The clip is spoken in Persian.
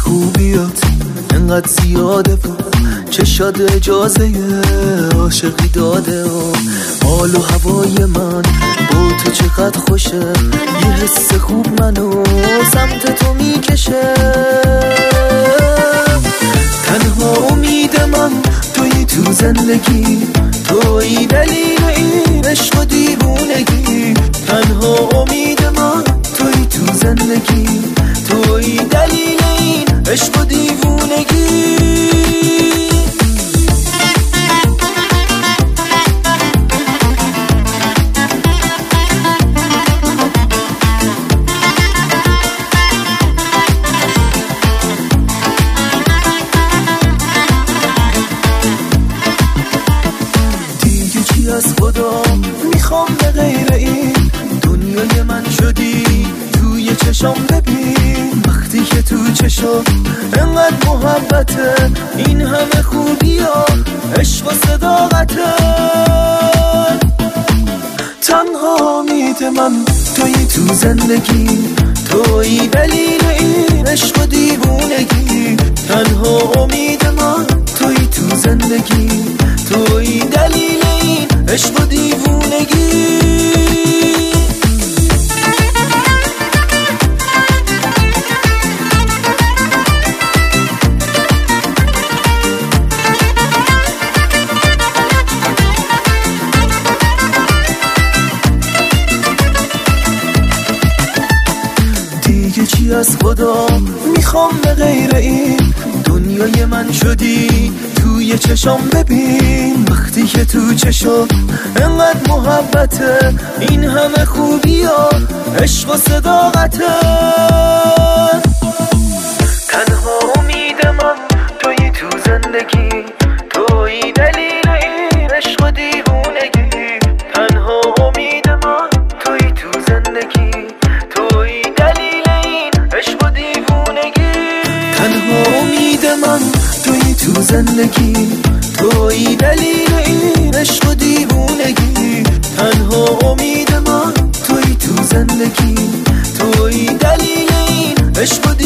خوبیات انقدر زیاده بود، چشاد اجازه عاشقی داده و حال و هوای من با تو چقدر خوشه، یه حس خوب منو سمت تو میکشه. تنها امید من توی تو زندگی، توی دلیل این عشق و دیوونگی. تنها امید من توی تو زندگی، توی دلیل این عشق و دیوونگی. از خدا میخوام به غیر این دنیای من شدی، توی چشام ببین وقتی که تو چشام انقدر محبته، این همه خوبی ها عشق و صداقته. تنها امید من توی تو زندگی، توی دلیل این عشق و دیوونگی. تنها امید من توی تو زندگی، توی دلیل این عشق و دیوونگی. دیگه چی از خدا میخوام به غیر این دنیای من شدی، توی چشام ببین وقتی که تو چشام انقدر محبته، این همه خوبی ها عشق و صداقته. تنها امید من توی تو زندگی، توی دلیل این عشق و دیوونگی. تنها امید من توی تو زندگی، توی دلیل این عشق و دیوونگی. تنها امید من توی تو زندگی، توی دلیل این عشق و دیوونگی. تنها امید من توی تو زندگی، توی دلیل این عشق و